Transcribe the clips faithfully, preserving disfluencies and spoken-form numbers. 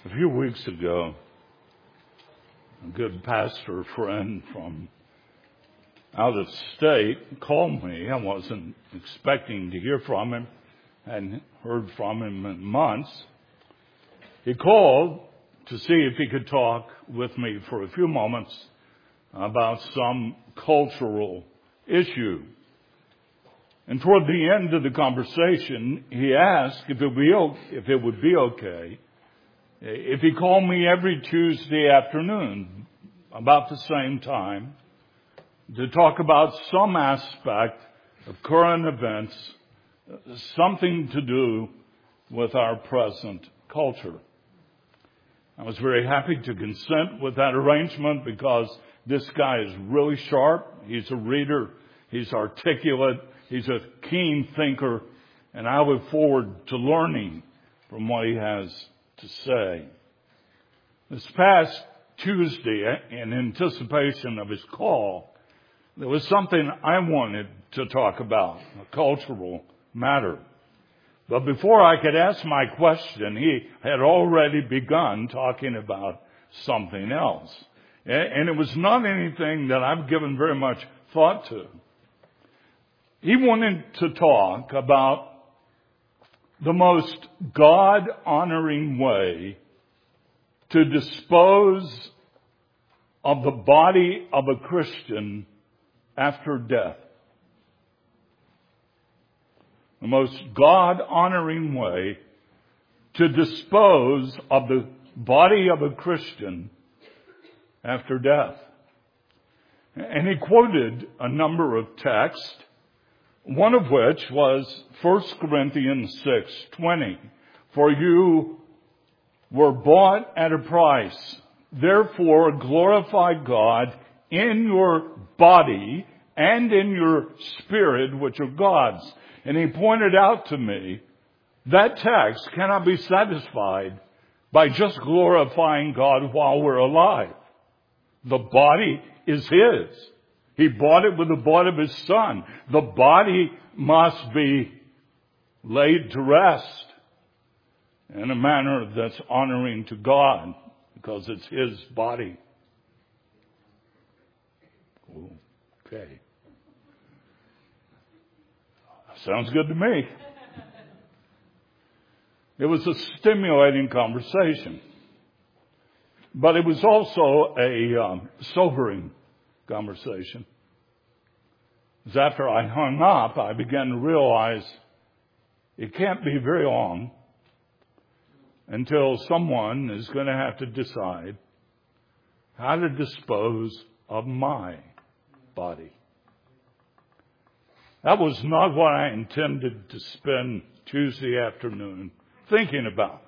A few weeks ago, a good pastor friend from out of state called me. I wasn't expecting to hear from him. Hadn't heard from him in months. He called to see if he could talk with me for a few moments about some cultural issue. And toward the end of the conversation, he asked if it would be, if it would be okay if he called me every Tuesday afternoon about the same time to talk about some aspect of current events, something to do with our present culture. I was very happy to consent with that arrangement because this guy is really sharp. He's a reader. He's articulate. He's a keen thinker. And I look forward to learning from what he has to say. This past Tuesday, in anticipation of his call, there was something I wanted to talk about, a cultural matter. But before I could ask my question, he had already begun talking about something else. And it was not anything that I've given very much thought to. He wanted to talk about the most God-honoring way to dispose of the body of a Christian after death. The most God-honoring way to dispose of the body of a Christian after death. And he quoted a number of texts, one of which was First Corinthians six twenty. For you were bought at a price. Therefore glorify God in your body and in your spirit, which are God's. And he pointed out to me that text cannot be satisfied by just glorifying God while we're alive. The body is His. He bought it with the blood of His Son. The body must be laid to rest in a manner that's honoring to God because it's His body. Okay. Sounds good to me. It was a stimulating conversation. But it was also a um, sobering conversation. Because after I hung up, I began to realize it can't be very long until someone is going to have to decide how to dispose of my body. That was not what I intended to spend Tuesday afternoon thinking about.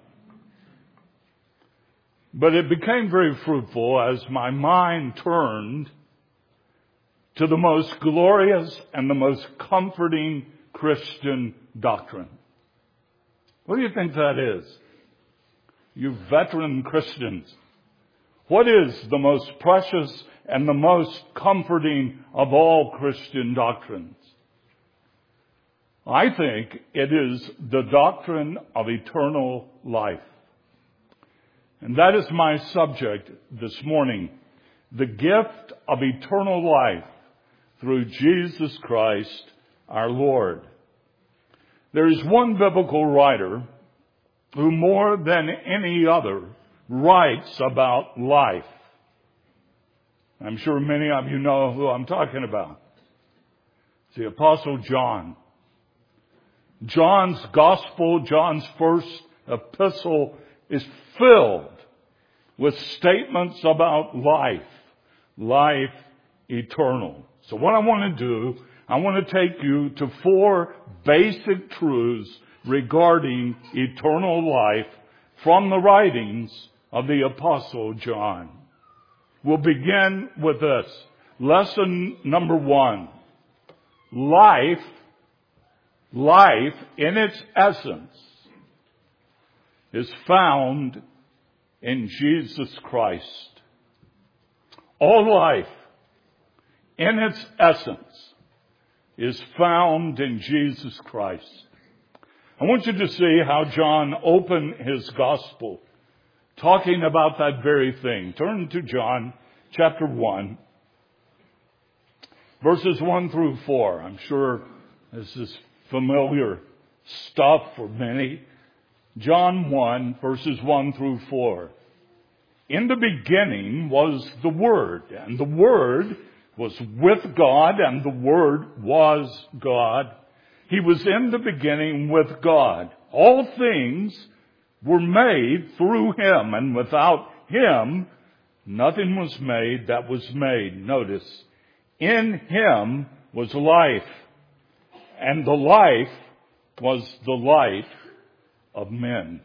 But it became very fruitful as my mind turned to the most glorious and the most comforting Christian doctrine. What do you think that is? You veteran Christians. What is the most precious and the most comforting of all Christian doctrines? I think it is the doctrine of eternal life. And that is my subject this morning. The gift of eternal life through Jesus Christ our Lord. There is one biblical writer who more than any other writes about life. I'm sure many of you know who I'm talking about. It's the Apostle John. John's gospel, John's first epistle, is filled with statements about life, life eternal. So what I want to do, I want to take you to four basic truths regarding eternal life from the writings of the Apostle John. We'll begin with this. Lesson number one. Life, life in its essence is found in Jesus Christ. All life in its essence is found in Jesus Christ. I want you to see how John opened his gospel talking about that very thing. Turn to John chapter one, verses one through four. I'm sure this is familiar stuff for many. John one, verses one through four. In the beginning was the Word, and the Word was with God, and the Word was God. He was in the beginning with God. All things were made through Him, and without Him, nothing was made that was made. Notice, in Him was life, and the life was the light of men.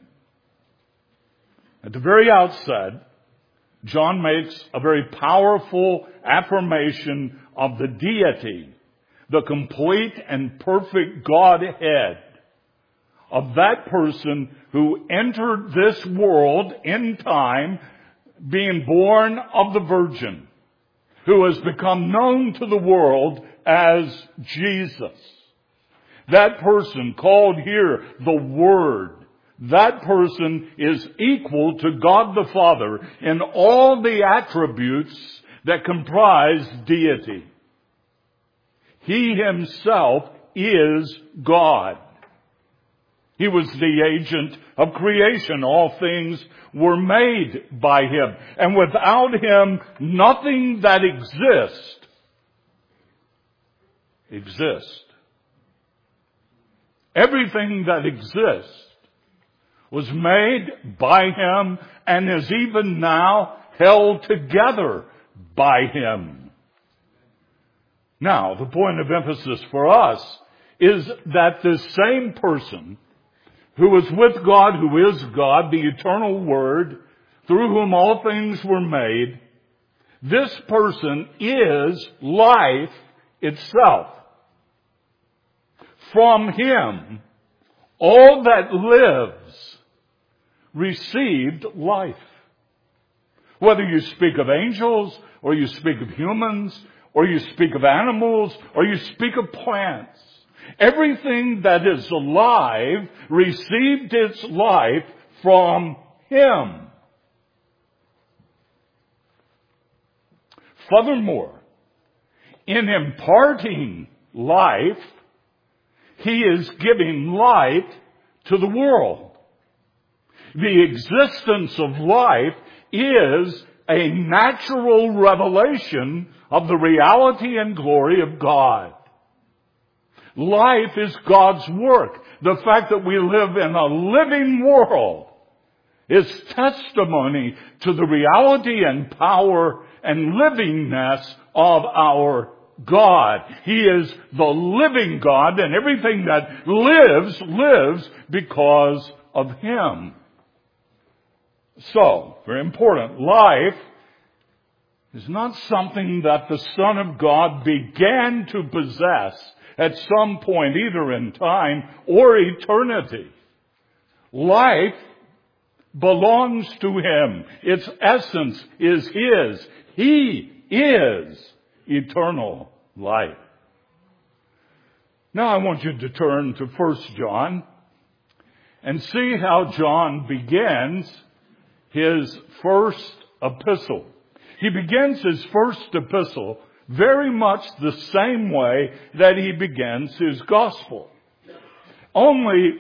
At the very outset, John makes a very powerful affirmation of the deity, the complete and perfect Godhead of that person who entered this world in time, being born of the Virgin, who has become known to the world as Jesus. That person called here the Word. That person is equal to God the Father in all the attributes that comprise deity. He himself is God. He was the agent of creation. All things were made by Him. And without Him, nothing that exists exists. Everything that exists was made by Him and is even now held together by Him. Now, the point of emphasis for us is that this same person who was with God, who is God, the eternal Word, through whom all things were made, this person is life itself. From Him, all that lives received life. Whether you speak of angels, or you speak of humans, or you speak of animals, or you speak of plants, everything that is alive received its life from Him. Furthermore, in imparting life, He is giving light to the world. The existence of life is a natural revelation of the reality and glory of God. Life is God's work. The fact that we live in a living world is testimony to the reality and power and livingness of our God. He is the living God, and everything that lives, lives because of Him. So, very important, life is not something that the Son of God began to possess at some point, either in time or eternity. Life belongs to Him. Its essence is His. He is eternal life. Now I want you to turn to First John and see how John begins his first epistle. He begins his first epistle very much the same way that he begins his gospel. Only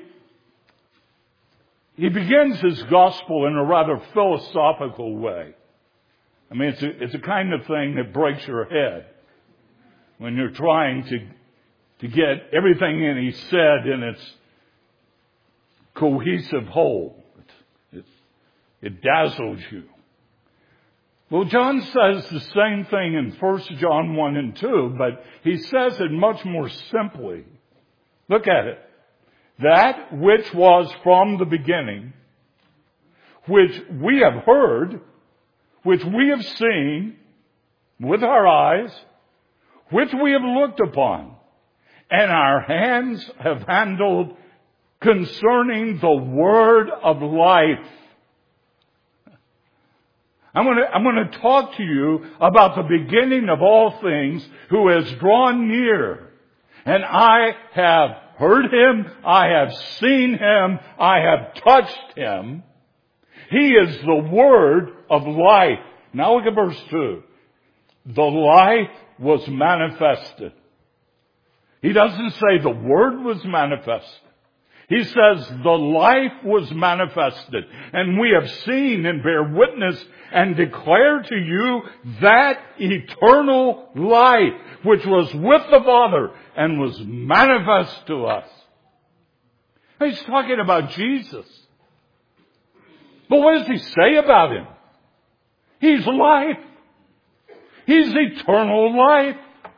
he begins his gospel in a rather philosophical way. I mean, it's a, it's a kind of thing that breaks your head when you're trying to, to get everything in he said in its cohesive whole. It, it, it dazzles you. Well, John says the same thing in First John one and two, but he says it much more simply. Look at it. That which was from the beginning, which we have heard, which we have seen with our eyes, which we have looked upon, and our hands have handled concerning the word of life. I'm going to, I'm going to talk to you about the beginning of all things, who has drawn near. And I have heard Him, I have seen Him, I have touched Him. He is the Word of life. Now look at verse two. The life was manifested. He doesn't say the Word was manifested. He says the life was manifested, and we have seen and bear witness and declare to you that eternal life which was with the Father and was manifest to us. He's talking about Jesus. But what does he say about him? He's life. He's eternal life.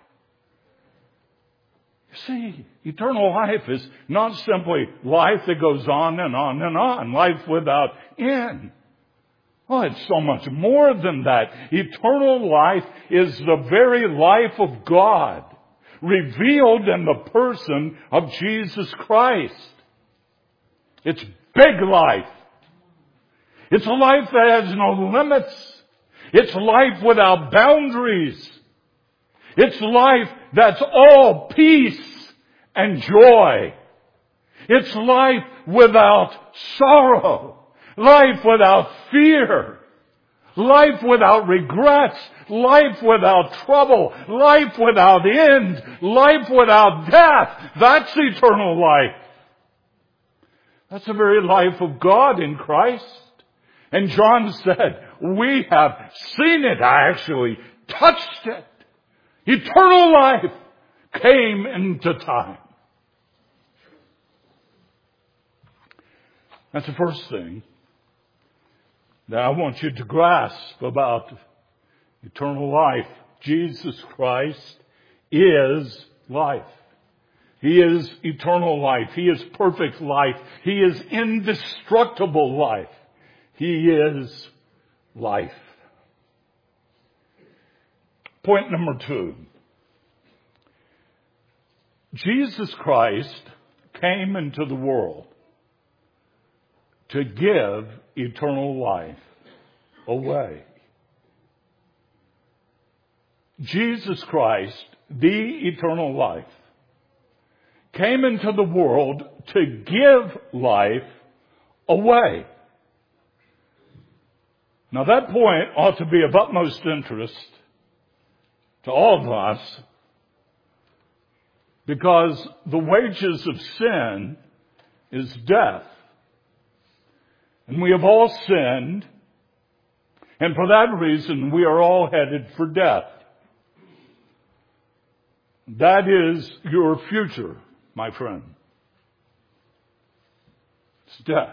See, eternal life is not simply life that goes on and on and on, life without end. Well, it's so much more than that. Eternal life is the very life of God, revealed in the person of Jesus Christ. It's big life. It's a life that has no limits. It's life without boundaries. It's life that's all peace and joy. It's life without sorrow. Life without fear. Life without regrets. Life without trouble. Life without end. Life without death. That's eternal life. That's the very life of God in Christ. And John said, we have seen it. I actually touched it. Eternal life came into time. That's the first thing that I want you to grasp about eternal life. Jesus Christ is life. He is eternal life. He is perfect life. He is indestructible life. He is life. Point number two. Jesus Christ came into the world to give eternal life away. Jesus Christ, the eternal life, came into the world to give life away. Now that point ought to be of utmost interest to all of us, because the wages of sin is death. And we have all sinned, and for that reason we are all headed for death. That is your future, my friend. It's death.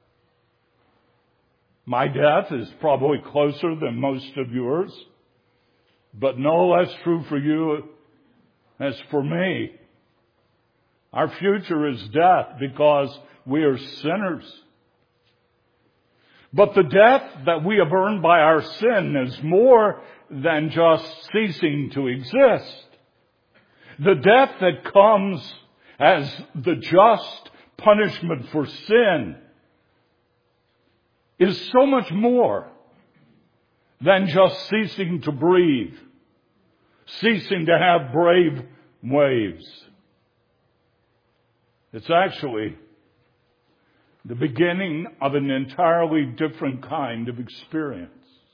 My death is probably closer than most of yours, but no less true for you as for me. Our future is death because we are sinners. But the death that we have earned by our sin is more than just ceasing to exist. The death that comes as the just punishment for sin is so much more than just ceasing to breathe, ceasing to have brave waves. It's actually the beginning of an entirely different kind of experience.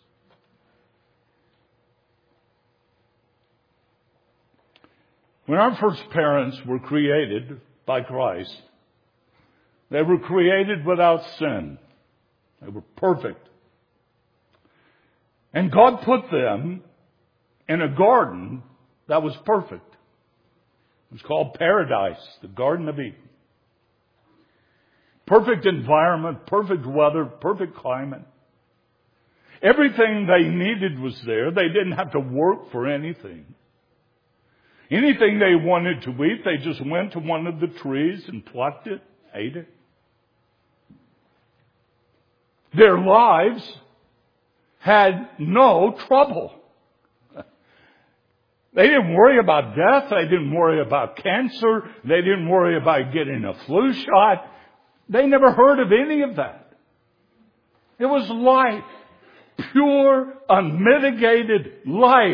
When our first parents were created by Christ, they were created without sin. They were perfect. And God put them in a garden that was perfect. It was called paradise, the Garden of Eden. Perfect environment, perfect weather, perfect climate. Everything they needed was there. They didn't have to work for anything. Anything they wanted to eat, they just went to one of the trees and plucked it, ate it. Their lives had no trouble. They didn't worry about death. They didn't worry about cancer. They didn't worry about getting a flu shot. They never heard of any of that. It was life. Pure, unmitigated life.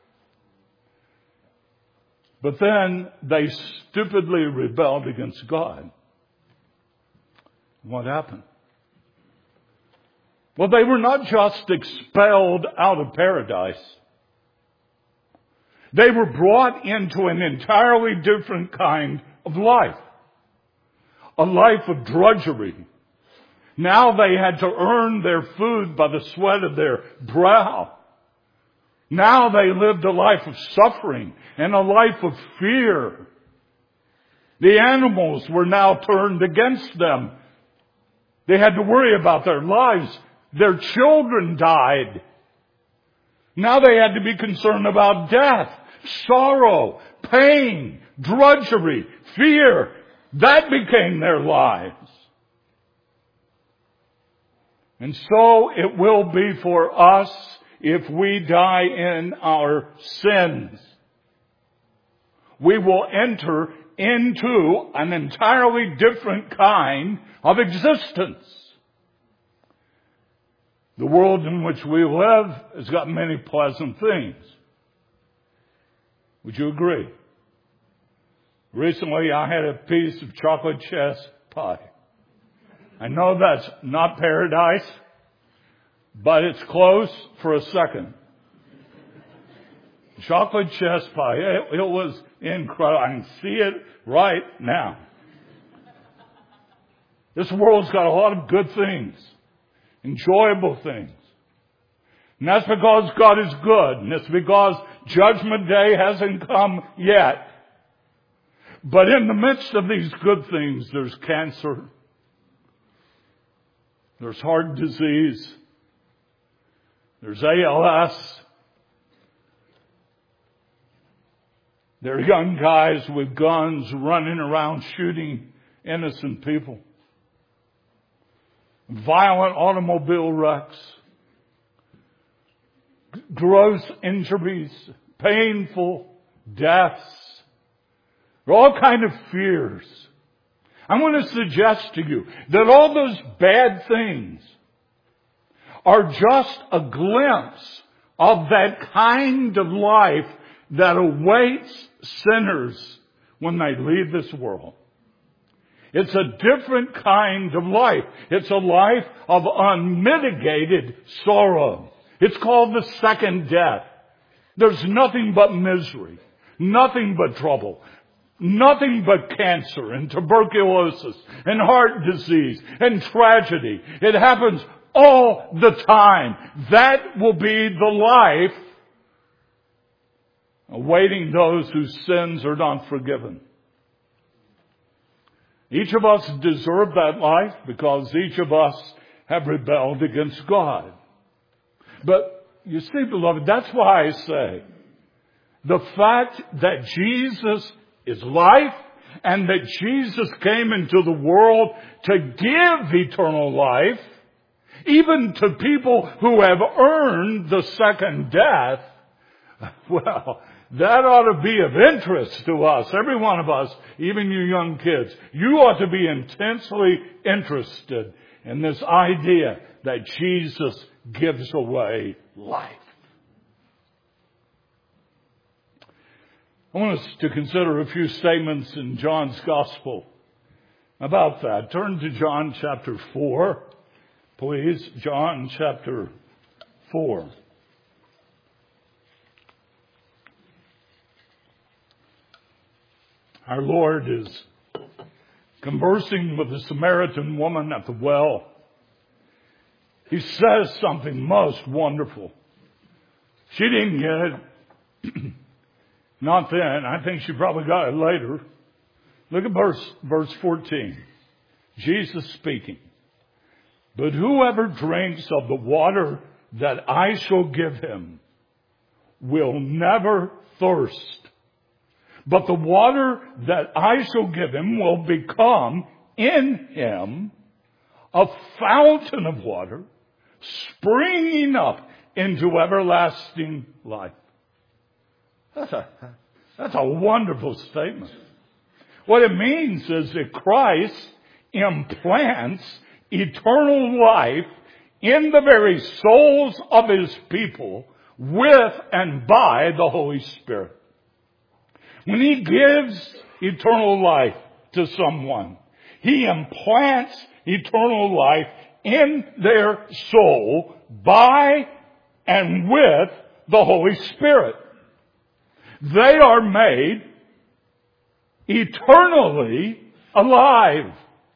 But then they stupidly rebelled against God. What happened? Well, they were not just expelled out of paradise. They were brought into an entirely different kind of life. A life of drudgery. Now they had to earn their food by the sweat of their brow. Now they lived a life of suffering and a life of fear. The animals were now turned against them. They had to worry about their lives. Their children died. Now they had to be concerned about death, sorrow, pain, drudgery, fear. That became their lives. And so it will be for us if we die in our sins. We will enter into an entirely different kind of existence. The world in which we live has got many pleasant things. Would you agree? Recently I had a piece of chocolate chess pie. I know that's not paradise, but it's close for a second. Chocolate chess pie. It, it was incredible. I can see it right now. This world's got a lot of good things, enjoyable things. And that's because God is good. And it's because Judgment Day hasn't come yet. But in the midst of these good things, there's cancer. There's heart disease. There's A L S. There are young guys with guns running around shooting innocent people. Violent automobile wrecks. Gross injuries. Painful deaths. There are all kinds of fears. I want to suggest to you that all those bad things are just a glimpse of that kind of life that awaits sinners when they leave this world. It's a different kind of life. It's a life of unmitigated sorrow. It's called the second death. There's nothing but misery, nothing but trouble. Nothing but cancer and tuberculosis and heart disease and tragedy. It happens all the time. That will be the life awaiting those whose sins are not forgiven. Each of us deserve that life because each of us have rebelled against God. But you see, beloved, that's why I say the fact that Jesus is life and that Jesus came into the world to give eternal life, even to people who have earned the second death, well, that ought to be of interest to us, every one of us, even you young kids. You ought to be intensely interested in this idea that Jesus gives away life. I want us to consider a few statements in John's Gospel about that. Turn to John chapter four, please. John chapter four. Our Lord is conversing with the Samaritan woman at the well. He says something most wonderful. She didn't get it. Not then. I think she probably got it later. Look at verse, verse fourteen. Jesus speaking. But whoever drinks of the water that I shall give him will never thirst. But the water that I shall give him will become in him a fountain of water springing up into everlasting life. That's a, that's a wonderful statement. What it means is that Christ implants eternal life in the very souls of his people with and by the Holy Spirit. When he gives eternal life to someone, he implants eternal life in their soul by and with the Holy Spirit. They are made eternally alive.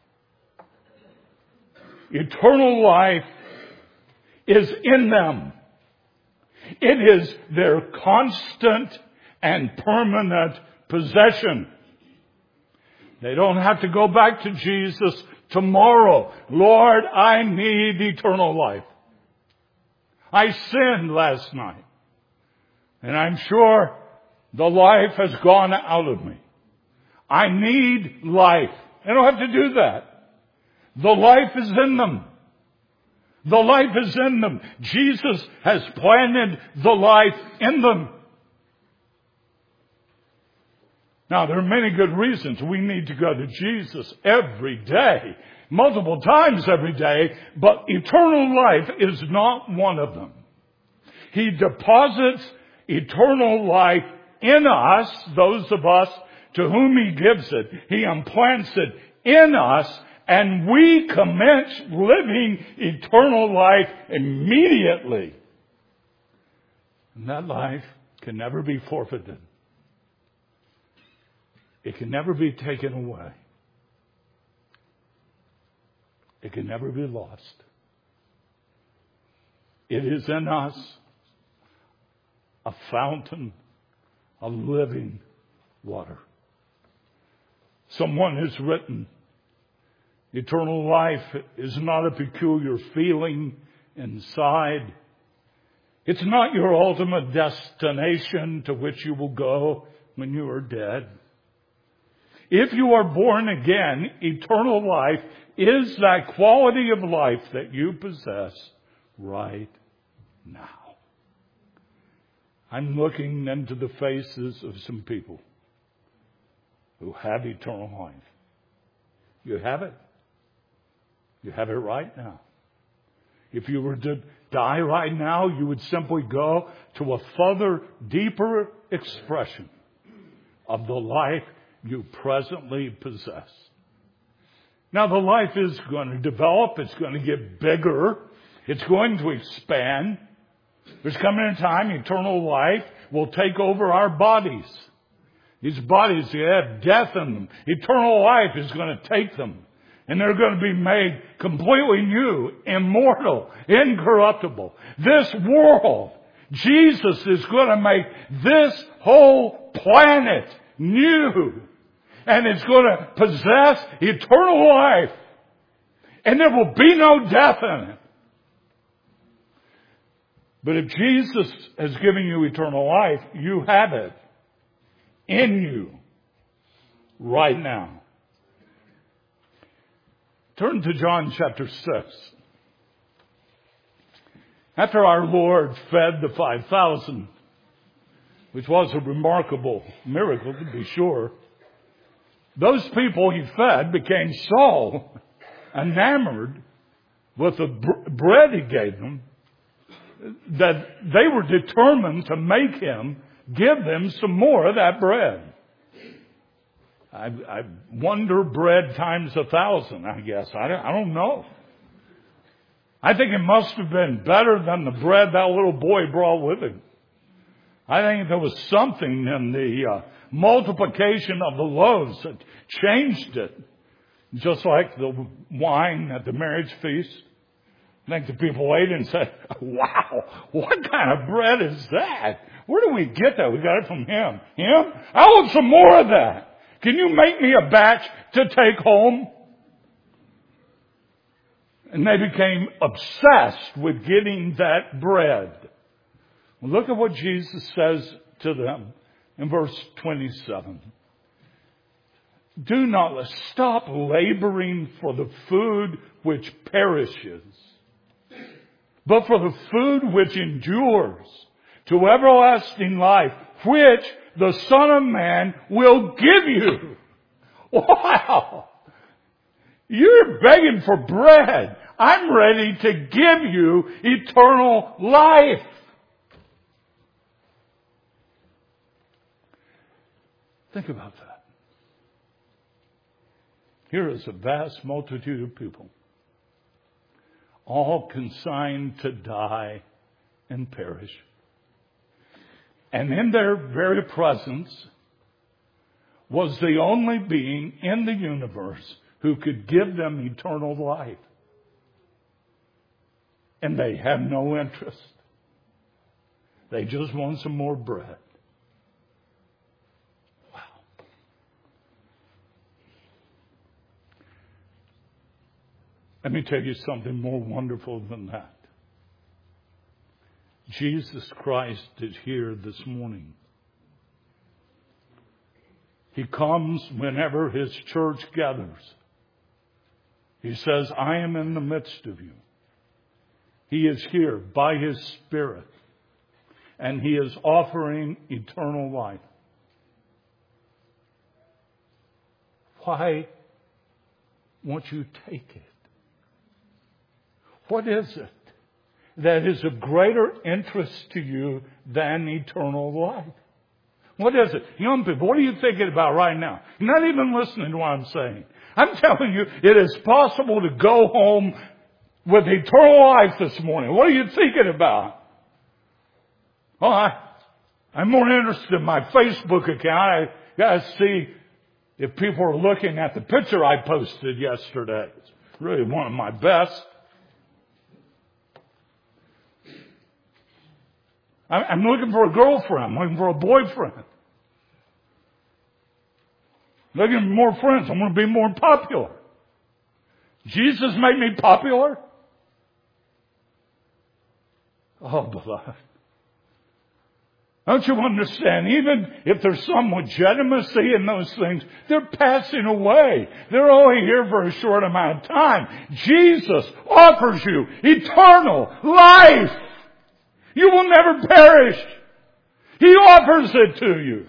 Eternal life is in them. It is their constant and permanent possession. They don't have to go back to Jesus tomorrow. Lord, I need eternal life. I sinned last night, and I'm sure the life has gone out of me. I need life. They don't have to do that. The life is in them. The life is in them. Jesus has planted the life in them. Now, there are many good reasons we need to go to Jesus every day, multiple times every day, but eternal life is not one of them. He deposits eternal life in us, those of us to whom He gives it. He implants it in us, and we commence living eternal life immediately. And that life can never be forfeited. It can never be taken away. It can never be lost. It is in us a fountain of living water. Someone has written, eternal life is not a peculiar feeling inside. It's not your ultimate destination to which you will go when you are dead. If you are born again, eternal life is that quality of life that you possess right now. I'm looking into the faces of some people who have eternal life. You have it. You have it right now. If you were to die right now, you would simply go to a further, deeper expression of the life you presently possess. Now, the life is going to develop. It's going to get bigger. It's going to expand. There's coming a time eternal life will take over our bodies. These bodies, they have death in them. Eternal life is going to take them. And they're going to be made completely new, immortal, incorruptible. This world, Jesus is going to make this whole planet new. And it's going to possess eternal life. And there will be no death in it. But if Jesus has given you eternal life, you have it in you right now. Turn to John chapter six. After our Lord fed the five thousand, which was a remarkable miracle to be sure, those people He fed became so enamored with the br- bread He gave them that they were determined to make Him give them some more of that bread. I, I wonder bread times a thousand, I guess. I don't, I don't know. I think it must have been better than the bread that little boy brought with him. I think there was something in the uh, multiplication of the loaves that changed it. Just like the wine at the marriage feast. I think the people ate and said, wow, what kind of bread is that? Where do we get that? We got it from Him. Him? I want some more of that. Can you make me a batch to take home? And they became obsessed with getting that bread. Well, look at what Jesus says to them in verse twenty-seven. Do not stop laboring for the food which perishes, but for the food which endures to everlasting life, which the Son of Man will give you. Wow! You're begging for bread. I'm ready to give you eternal life. Think about that. Here is a vast multitude of people all consigned to die and perish. And in their very presence was the only being in the universe who could give them eternal life. And they have no interest. They just want some more bread. Wow. Let me tell you something more wonderful than that. Jesus Christ is here this morning. He comes whenever His church gathers. He says, I am in the midst of you. He is here by His Spirit. And He is offering eternal life. Why won't you take it? What is it that is of greater interest to you than eternal life? What is it? Young people, what are you thinking about right now? You're not even listening to what I'm saying. I'm telling you, it is possible to go home with eternal life this morning. What are you thinking about? Oh, I, I'm more interested in my Facebook account. I got to see if people are looking at the picture I posted yesterday. It's really one of my best. I'm looking for a girlfriend. I'm looking for a boyfriend. Looking for more friends. I want to be more popular. Jesus made me popular. Oh, beloved. Don't you understand? Even if there's some legitimacy in those things, they're passing away. They're only here for a short amount of time. Jesus offers you eternal life. You will never perish. He offers it to you.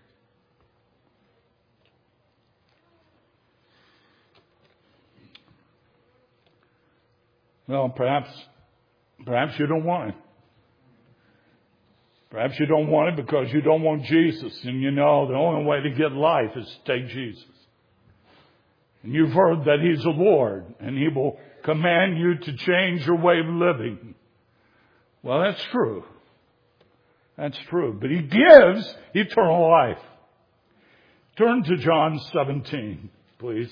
Well, perhaps, perhaps you don't want it. Perhaps you don't want it because you don't want Jesus. And you know the only way to get life is to take Jesus. And you've heard that He's the Lord and He will command you to change your way of living. Well, that's true. That's true. But He gives eternal life. Turn to John seventeen, please.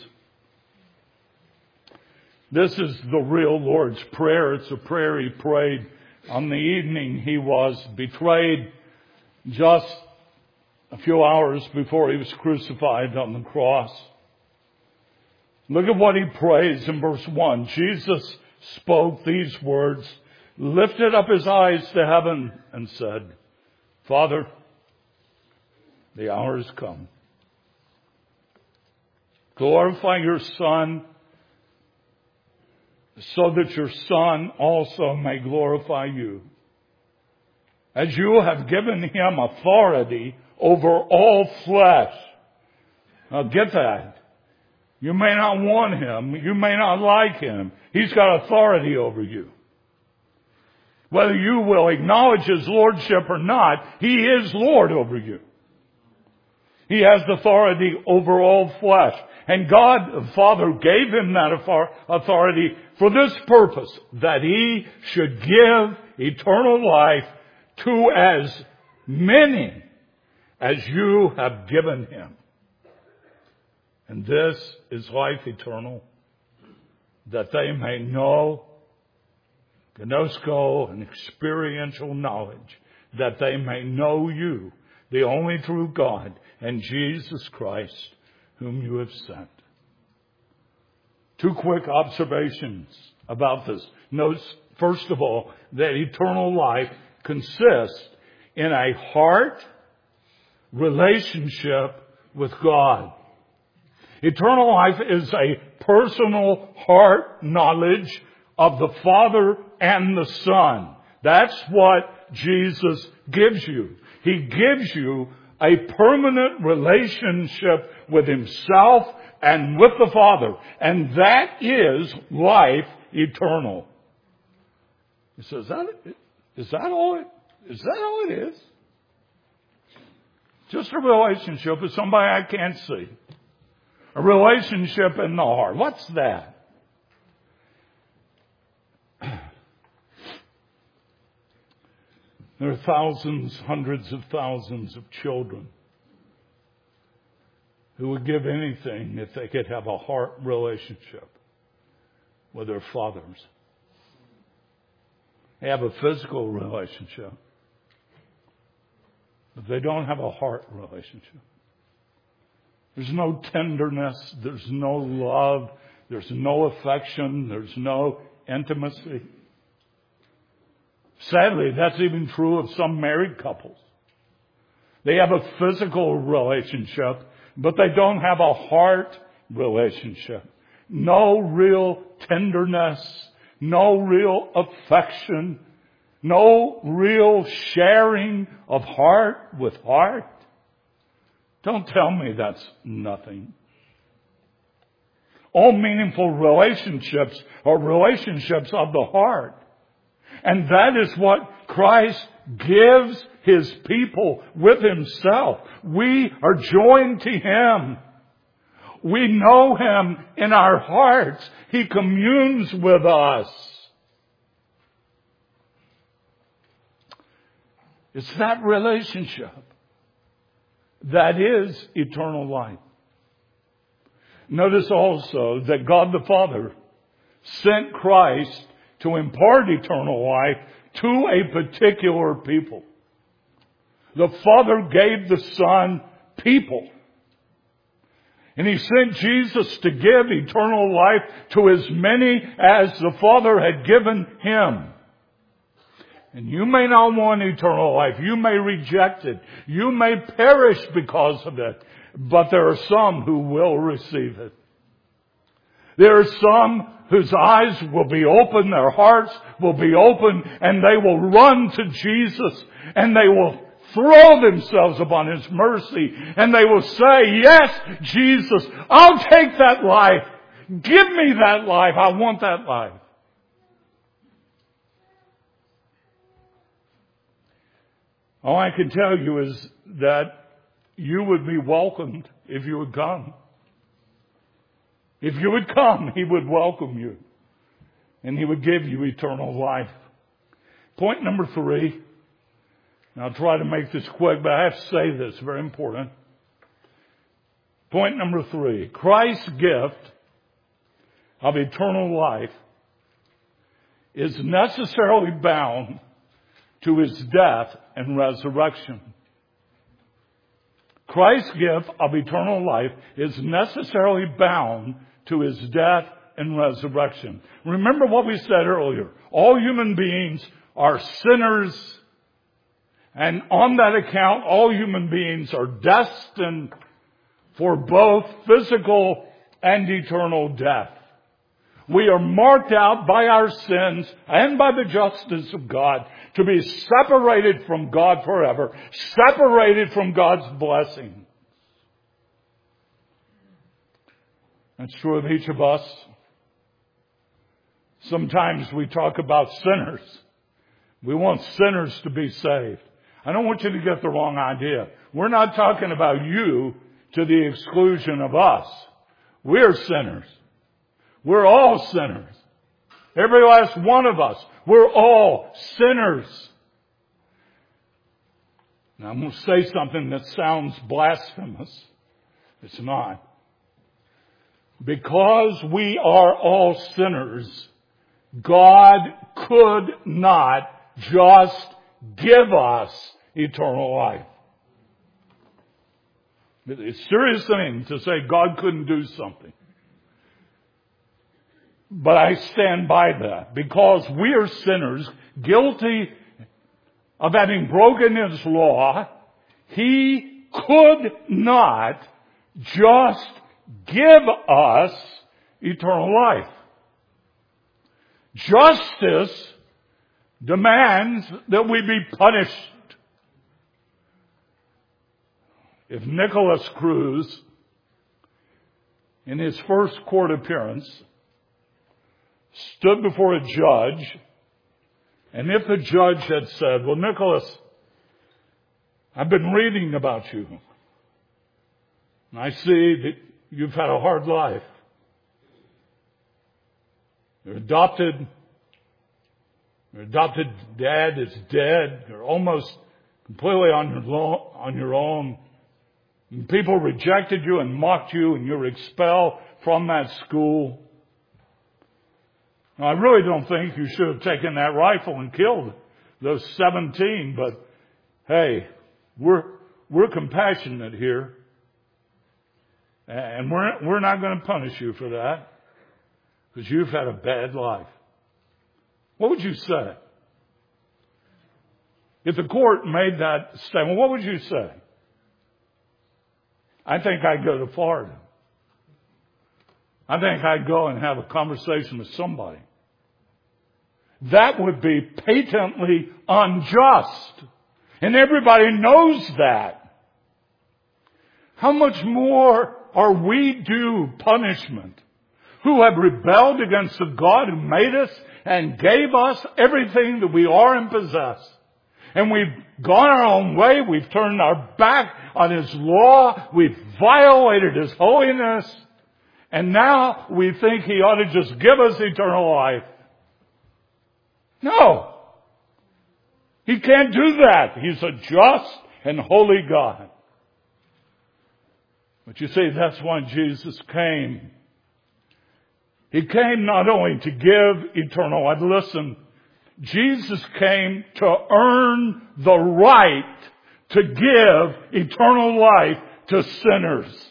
This is the real Lord's Prayer. It's a prayer He prayed on the evening He was betrayed, just a few hours before He was crucified on the cross. Look at what He prays in verse one. Jesus spoke these words, lifted up His eyes to heaven and said, Father, the hour has come. Glorify your Son, so that your Son also may glorify you. As you have given Him authority over all flesh. Now get that. You may not want Him. You may not like Him. He's got authority over you. Whether you will acknowledge His lordship or not, He is Lord over you. He has authority over all flesh. And God the Father gave Him that authority for this purpose, that He should give eternal life to as many as you have given Him. And this is life eternal, that they may know, gnosko, and experiential knowledge, that they may know you, the only true God, and Jesus Christ, whom you have sent. Two quick observations about this. Notice, first of all, that eternal life consists in a heart relationship with God. Eternal life is a personal heart knowledge of the Father and the Son. That's what Jesus gives you. He gives you a permanent relationship with Himself and with the Father. And that is life eternal. He says, is that, is that all it, is that all it is? Just a relationship with somebody I can't see. A relationship in the heart. What's that? There are thousands, hundreds of thousands of children who would give anything if they could have a heart relationship with their fathers. They have a physical relationship, but they don't have a heart relationship. There's no tenderness, there's no love, there's no affection, there's no intimacy. Sadly, that's even true of some married couples. They have a physical relationship, but they don't have a heart relationship. No real tenderness, no real affection, no real sharing of heart with heart. Don't tell me that's nothing. All meaningful relationships are relationships of the heart. And that is what Christ gives His people with Himself. We are joined to Him. We know Him in our hearts. He communes with us. It's that relationship that is eternal life. Notice also that God the Father sent Christ to impart eternal life to a particular people. The Father gave the Son people. And He sent Jesus to give eternal life to as many as the Father had given Him. And you may not want eternal life. You may reject it. You may perish because of it. But there are some who will receive it. There are some whose eyes will be open, their hearts will be open, and they will run to Jesus, and they will throw themselves upon His mercy, and they will say, yes, Jesus, I'll take that life. Give me that life. I want that life. All I can tell you is that you would be welcomed if you would come. If you would come, He would welcome you. And He would give you eternal life. Point number three. And I'll try to make this quick, but I have to say this, very important. Point number three. Christ's gift of eternal life is necessarily bound to His death and resurrection. Christ's gift of eternal life is necessarily bound to His death and resurrection. Remember what we said earlier. All human beings are sinners, and on that account, all human beings are destined for both physical and eternal death. We are marked out by our sins and by the justice of God to be separated from God forever, separated from God's blessing. That's true of each of us. Sometimes we talk about sinners. We want sinners to be saved. I don't want you to get the wrong idea. We're not talking about you to the exclusion of us. We're sinners. We're all sinners. Every last one of us. We're all sinners. Now I'm going to say something that sounds blasphemous. It's not. Because we are all sinners, God could not just give us eternal life. It's a serious thing to say God couldn't do something. But I stand by that. Because we are sinners, guilty of having broken His law, He could not just give us eternal life. Justice demands that we be punished. If Nicholas Cruz, in his first court appearance, stood before a judge, and if the judge had said, well, Nicholas, I've been reading about you, and I see that you've had a hard life. You're adopted. Your adopted dad is dead. You're almost completely on your, lo- on your own. And people rejected you and mocked you, and you were expelled from that school. Now, I really don't think you should have taken that rifle and killed those seventeen, but hey, we're we're compassionate here. And we're we're not going to punish you for that, because you've had a bad life. What would you say? If the court made that statement, what would you say? I think I'd go to Florida. I think I'd go and have a conversation with somebody. That would be patently unjust. And everybody knows that. How much more are we due punishment, who have rebelled against the God who made us and gave us everything that we are and possess? And we've gone our own way. We've turned our back on His law. We've violated His holiness. And now we think He ought to just give us eternal life. No. He can't do that. He's a just and holy God. But you see, that's why Jesus came. He came not only to give eternal life. Listen, Jesus came to earn the right to give eternal life to sinners.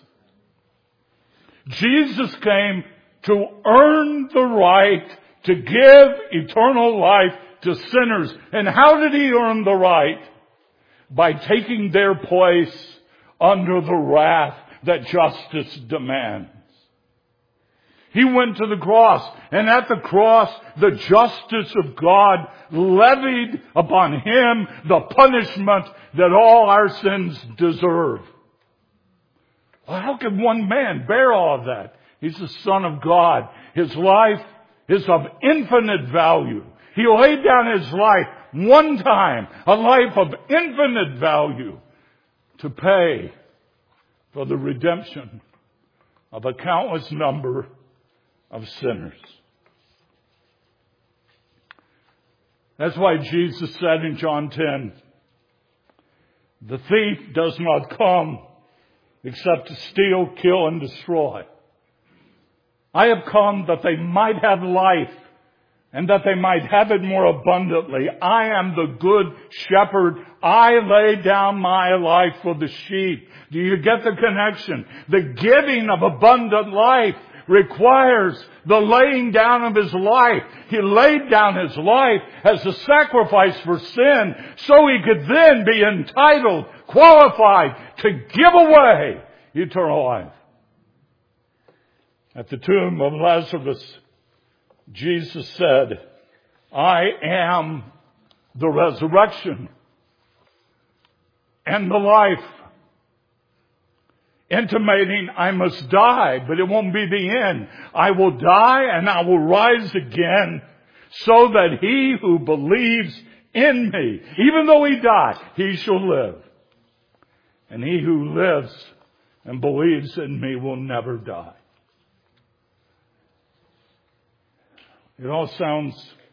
Jesus came to earn the right to give eternal life to sinners. And how did He earn the right? By taking their place under the wrath that justice demands. He went to the cross, and at the cross, the justice of God levied upon Him the punishment that all our sins deserve. Well, how can one man bear all of that? He's the Son of God. His life is of infinite value. He laid down His life one time, a life of infinite value, to pay for the redemption of a countless number of sinners. That's why Jesus said in John ten, the thief does not come except to steal, kill, and destroy. I have come that they might have life, and that they might have it more abundantly. I am the good shepherd. I lay down my life for the sheep. Do you get the connection? The giving of abundant life requires the laying down of His life. He laid down His life as a sacrifice for sin, so He could then be entitled, qualified to give away eternal life. At the tomb of Lazarus, Jesus said, I am the resurrection and the life. Intimating I must die, but it won't be the end. I will die and I will rise again, so that he who believes in me, even though he die, he shall live. And he who lives and believes in me will never die. It all sounds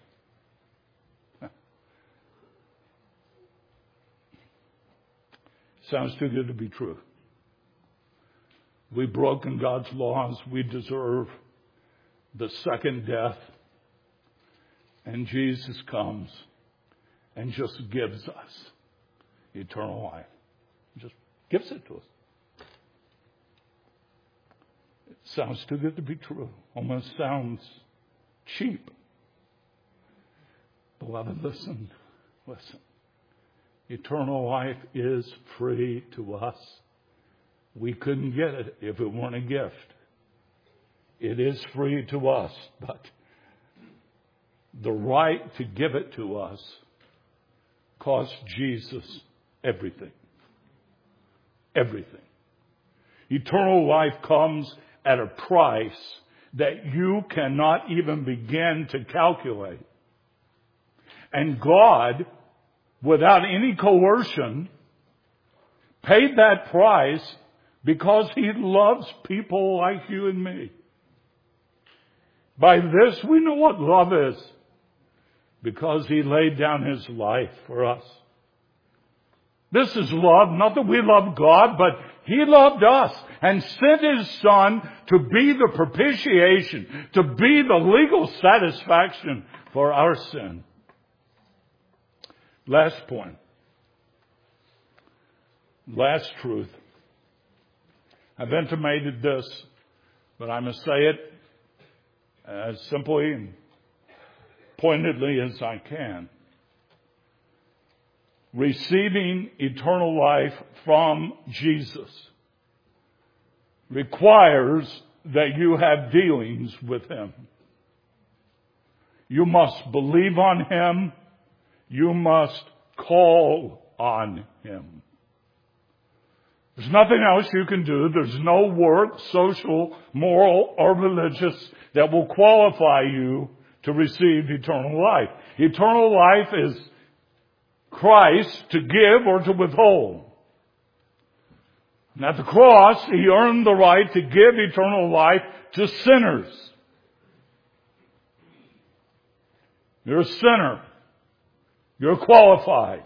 sounds too good to be true. We've broken God's laws. We deserve the second death. And Jesus comes and just gives us eternal life. Just gives it to us. It sounds too good to be true. Almost sounds cheap. Beloved, listen, listen. Eternal life is free to us. We couldn't get it if it weren't a gift. It is free to us, but the right to give it to us cost Jesus everything. Everything. Eternal life comes at a price that you cannot even begin to calculate. And God, without any coercion, paid that price because He loves people like you and me. By this we know what love is, because He laid down His life for us. This is love, not that we love God, but He loved us and sent His Son to be the propitiation, to be the legal satisfaction for our sin. Last point. Last truth. I've intimated this, but I must say it as simply and pointedly as I can. Receiving eternal life from Jesus requires that you have dealings with Him. You must believe on Him. You must call on Him. There's nothing else you can do. There's no work, social, moral, or religious, that will qualify you to receive eternal life. Eternal life is Christ to give or to withhold. And at the cross, He earned the right to give eternal life to sinners. You're a sinner. You're qualified.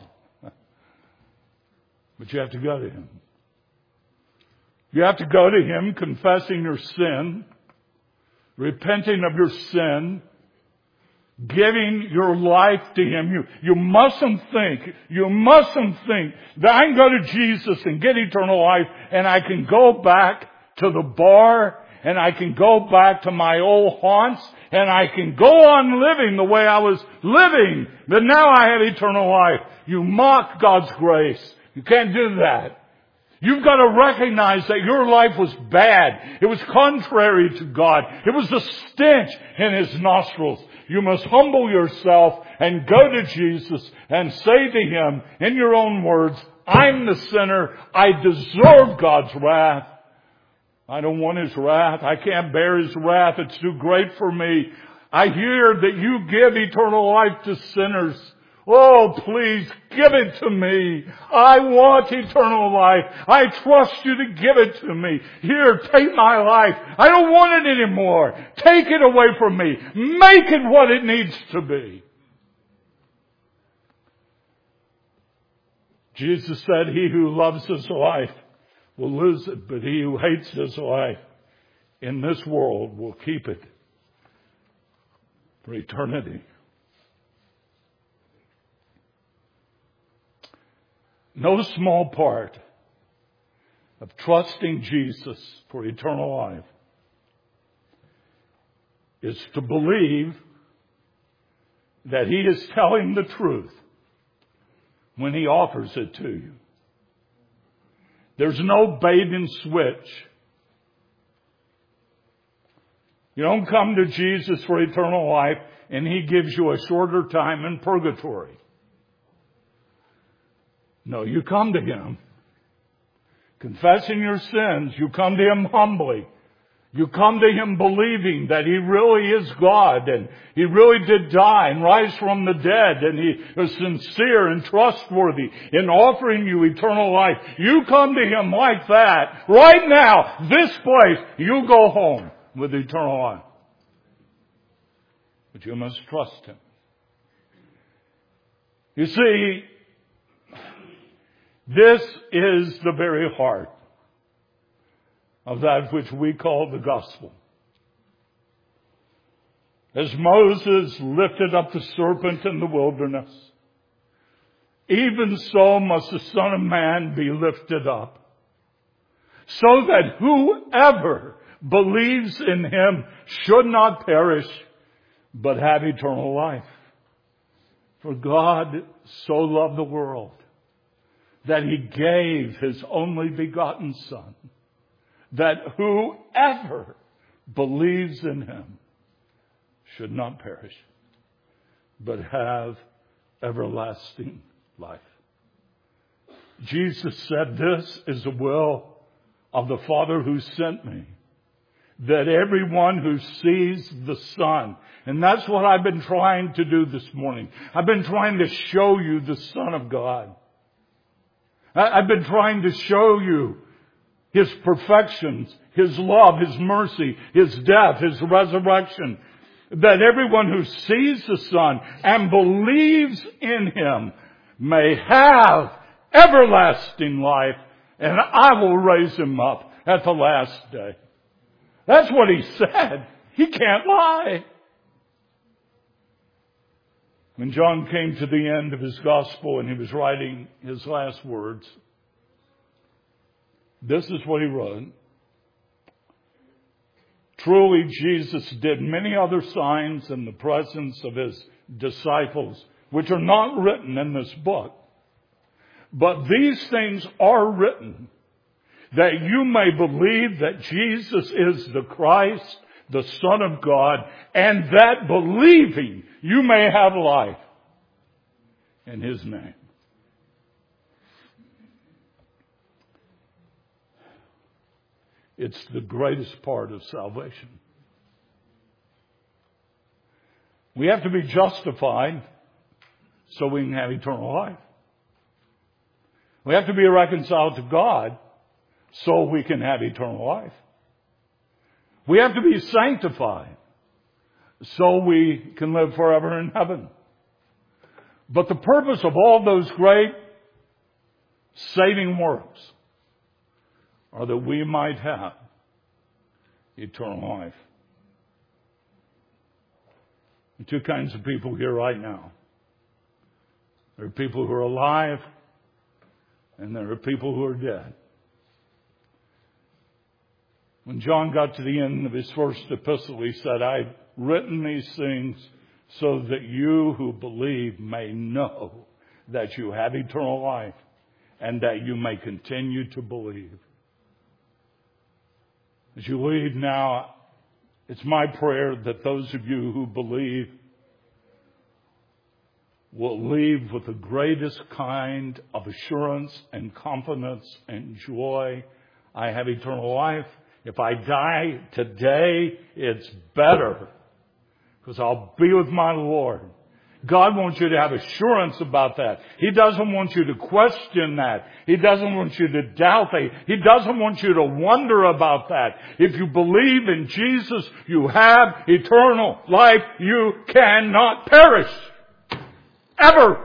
But you have to go to Him. You have to go to Him confessing your sin, repenting of your sin, giving your life to Him. You, you mustn't think, you mustn't think that I can go to Jesus and get eternal life and I can go back to the bar and I can go back to my old haunts and I can go on living the way I was living, but now I have eternal life. You mock God's grace. You can't do that. You've got to recognize that your life was bad. It was contrary to God. It was a stench in His nostrils. You must humble yourself and go to Jesus and say to Him in your own words, I'm the sinner. I deserve God's wrath. I don't want His wrath. I can't bear His wrath. It's too great for me. I hear that you give eternal life to sinners. Oh, please give it to me. I want eternal life. I trust you to give it to me. Here, take my life. I don't want it anymore. Take it away from me. Make it what it needs to be. Jesus said, he who loves his life will lose it, but he who hates his life in this world will keep it for eternity. No small part of trusting Jesus for eternal life is to believe that He is telling the truth when He offers it to you. There's no bait and switch. You don't come to Jesus for eternal life and He gives you a shorter time in purgatory. No, you come to Him confessing your sins. You come to Him humbly. You come to Him believing that He really is God and He really did die and rise from the dead and He is sincere and trustworthy in offering you eternal life. You come to Him like that. Right now, this place, you go home with eternal life. But you must trust Him. You see, this is the very heart of that which we call the gospel. As Moses lifted up the serpent in the wilderness, even so must the Son of Man be lifted up, so that whoever believes in Him should not perish, but have eternal life. For God so loved the world that He gave His only begotten Son, that whoever believes in Him should not perish, but have everlasting life. Jesus said, this is the will of the Father who sent me, that everyone who sees the Son, and that's what I've been trying to do this morning. I've been trying to show you the Son of God. I've been trying to show you His perfections, His love, His mercy, His death, His resurrection. that everyone who sees the Son and believes in Him may have everlasting life, and I will raise him up at the last day. That's what He said. He can't lie. When John came to the end of his gospel and he was writing his last words, this is what he wrote. Truly, Jesus did many other signs in the presence of His disciples, which are not written in this book. But these things are written, that you may believe that Jesus is the Christ, the Son of God, and that believing you may have life in His name. It's the greatest part of salvation. We have to be justified so we can have eternal life. We have to be reconciled to God so we can have eternal life. We have to be sanctified so we can live forever in heaven. But the purpose of all those great saving works are that we might have eternal life. There are two kinds of people here right now. There are people who are alive, and there are people who are dead. When John got to the end of his first epistle, he said, I've written these things so that you who believe may know that you have eternal life and that you may continue to believe. As you leave now, it's my prayer that those of you who believe will leave with the greatest kind of assurance and confidence and joy. I have eternal life. If I die today, it's better, because I'll be with my Lord. God wants you to have assurance about that. He doesn't want you to question that. He doesn't want you to doubt that. He doesn't want you to wonder about that. If you believe in Jesus, you have eternal life. You cannot perish. Ever.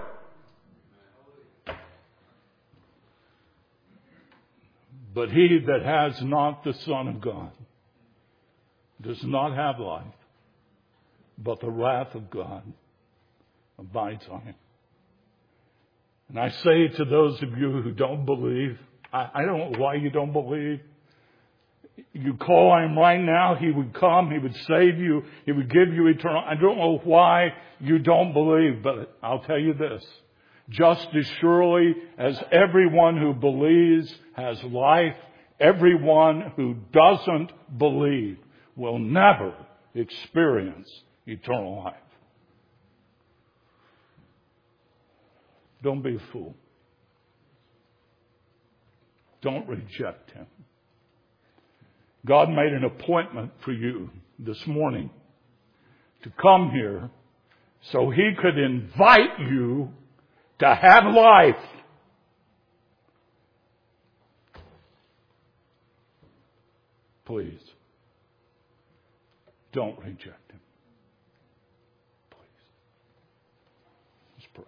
But he that has not the Son of God does not have life, but the wrath of God abides on him. And I say to those of you who don't believe, I, I don't know why you don't believe. You call him right now, he would come, he would save you, he would give you eternal. I don't know why you don't believe, but I'll tell you this. Just as surely as everyone who believes has life, everyone who doesn't believe will never experience eternal life. Don't be a fool. Don't reject him. God made an appointment for you this morning to come here so he could invite you to have life. Please, don't reject him. Please. Let's pray.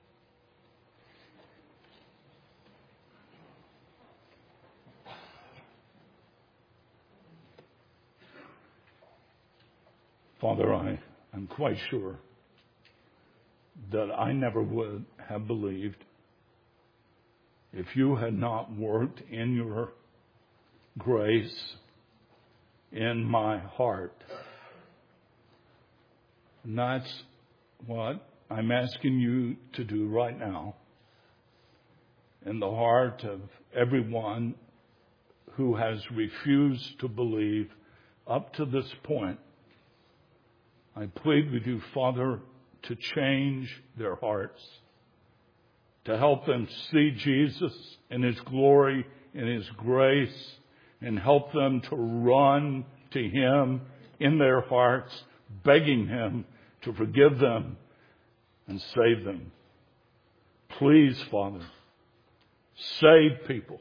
Father, I am quite sure that I never would have believed if you had not worked in your grace in my heart. And that's what I'm asking you to do right now in the heart of everyone who has refused to believe up to this point. I plead with you, Father, to change their hearts, to help them see Jesus in his glory, in his grace, and help them to run to him in their hearts, begging him to forgive them and save them. Please, Father, save people.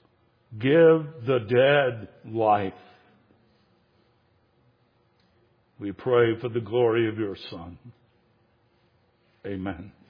Give the dead life. We pray for the glory of your Son. Amen.